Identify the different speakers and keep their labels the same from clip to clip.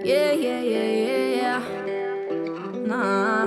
Speaker 1: Yeah, yeah, yeah, yeah, yeah. Nah.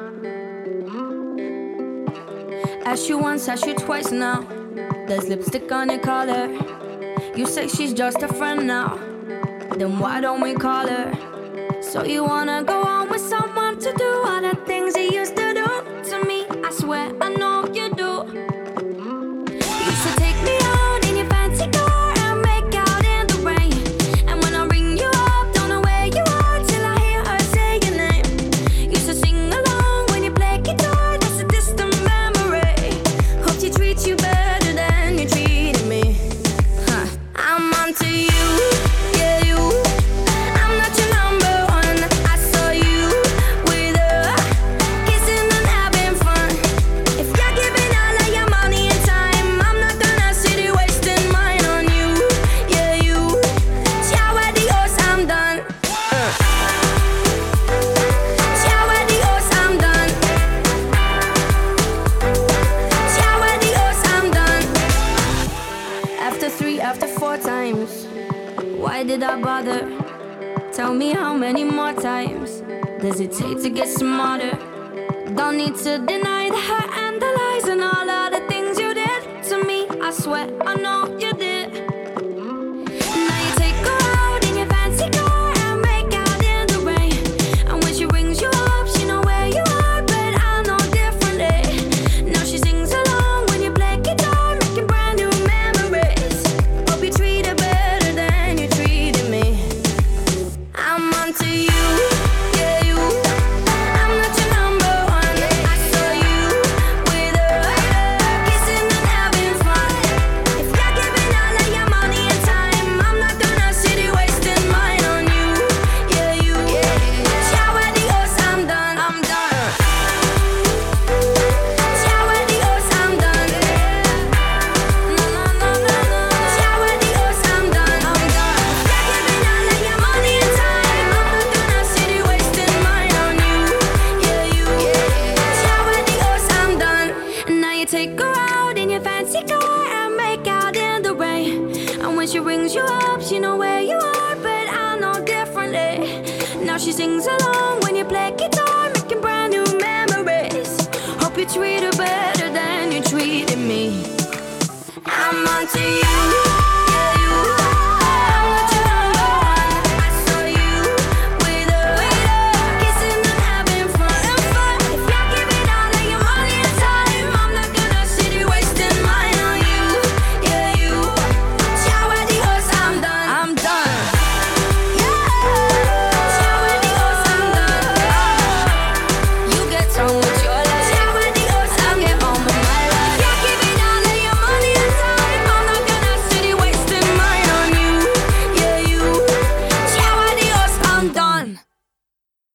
Speaker 1: Asked you once, asked you twice now. There's lipstick on your collar. You say she's just a friend now. Then why don't we call her? So you wanna go on with someone to do all the things you used to do to me? I swear I know you do. You should take me out in your fancy car and make out in the rain. And when I ring you up, don't know where you are till I hear her say your name. You should sing along when you play guitar, that's a distant memory. Hope she treats you better than you treated me. I'm onto you, yeah you. I'm not your number one. I saw you with her, kissing and having fun. If you're giving all of your money and time, I'm not gonna sit here wasting mine on you, yeah you. Ciao adios, I'm done. Ciao adios, I'm done. Ciao adios, I'm done. After 3, after 4 times, why did I bother? Tell me how many more times does it take to get smarter? Don't need to deny the hurt and the lies and all of the things you did to me. I swear I know you did. Now you take her out in your fancy car and make out in the rain. And when she rings you up, she know where you are, but I know differently. Now she sings along when you play guitar, making brand new memories. Hope you treat her better than you treated me. I'm onto you, yeah you. I'm not your number one. I saw you with her, kissing and having fun. If you're giving all of your money and time, I'm not gonna sit here wasting mine on you, yeah you. Ciao adios, I'm done, I'm done. Ciao adios, I'm done. No, no, no, no, no. Ciao adios, I'm done, I'm done. If you're giving all of your money and time, I'm not gonna sit here wasting mine on you, yeah you. Ciao adios, I'm done. And now you take her out in your fancy car and make out in the rain. And when she rings you up, she know where you are, but I know differently. Now she sings along when you play guitar,